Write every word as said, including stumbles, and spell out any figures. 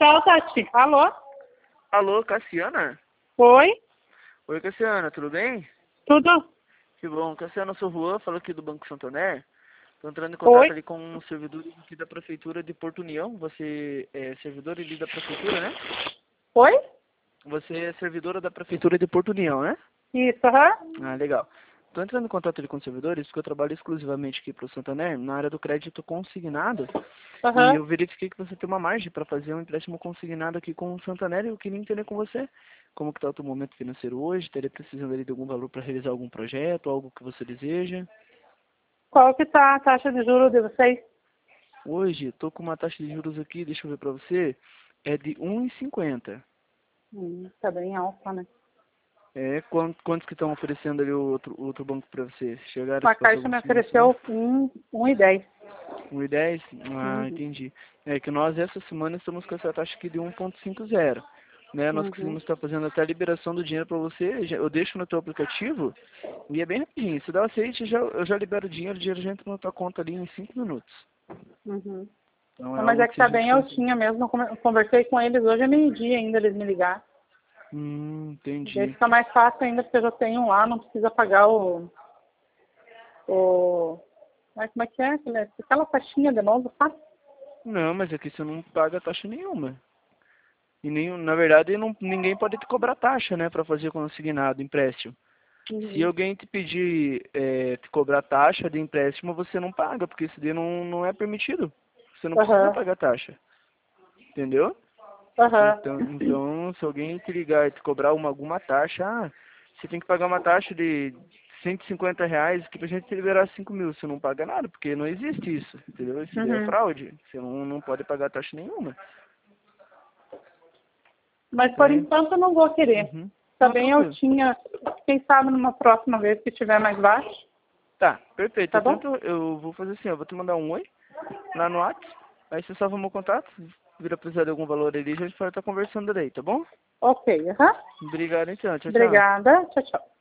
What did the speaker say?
Tchau, Tati. Alô? Alô, Cassiana? Oi? Oi, Cassiana, tudo bem? Tudo? Que bom. Cassiana, eu sou o Juan, falo aqui do Banco Santander. Estou entrando em contato Oi? ali com um servidor aqui da Prefeitura de Porto União. Você é servidor ali da Prefeitura, né? Oi? Você é servidora da Prefeitura de Porto União, né? Isso, aham. Ah, legal. Estou entrando em contato ali com os servidores porque eu trabalho exclusivamente aqui para o Santander, na área do crédito consignado. E Aham. eu verifiquei que você tem uma margem para fazer um empréstimo consignado aqui com o Santander e eu queria entender com você como que está o teu momento financeiro hoje, estaria precisando ali de algum valor para realizar algum projeto, algo que você deseja. Qual que tá a taxa de juros de vocês? Hoje, estou com uma taxa de juros aqui, deixa eu ver para você, é de um e cinquenta. Hum, tá bem alta, né? É, quantos, quantos que estão oferecendo ali o outro, outro banco para você? Chegaram A a fazer Caixa algum me financiamento? ofereceu um, um e dez. um e dez? Ah, Uhum. entendi. É que nós, essa semana, estamos com essa taxa aqui de um ponto cinquenta. Né? Nós Uhum. conseguimos estar fazendo até a liberação do dinheiro para você. já- Eu deixo no teu aplicativo e é bem rapidinho. Se dá o aceite, já, eu já libero o dinheiro, o dinheiro já entra na tua conta ali em cinco minutos. Uhum. Então é Não, mas algo é que que a tá gente bem consegue. altinha mesmo. Eu come- conversei com eles hoje é meio-dia ainda, eles me ligaram. Hum, Daí entendi. fica mais fácil ainda, porque eu já tenho lá, não precisa pagar o... o mas como é que é? Aquela aquela taxinha de novo, tá? Não, mas aqui você não paga taxa nenhuma. E nem, na verdade, não, ninguém pode te cobrar taxa, né, para fazer consignado, empréstimo. Se Uhum. alguém te pedir, é, te cobrar taxa de empréstimo, você não paga, porque isso daí não, não é permitido. Você não precisa Aham. pagar taxa, entendeu? Aham. Então, então se alguém te ligar e te cobrar uma, alguma taxa, ah, você tem que pagar uma taxa de cento e cinquenta reais que pra gente te liberar cinco mil. Você não paga nada, porque não existe isso, entendeu? Isso daí é Uhum. fraude. Você não, não pode pagar taxa nenhuma. Mas Tá por aí? enquanto eu não vou querer. Uhum. Tá Não, bem tranquilo. altinha. Quem sabe numa próxima vez que tiver mais baixo, Tá, perfeito. tá Então bom? eu eu vou fazer assim, eu vou te mandar um oi lá no WhatsApp. Aí você salva meu contato, vira precisar de algum valor ali, a gente pode estar conversando daí, tá bom? Ok, aham. Obrigado então, tchau, tchau. Obrigada. Tchau, tchau.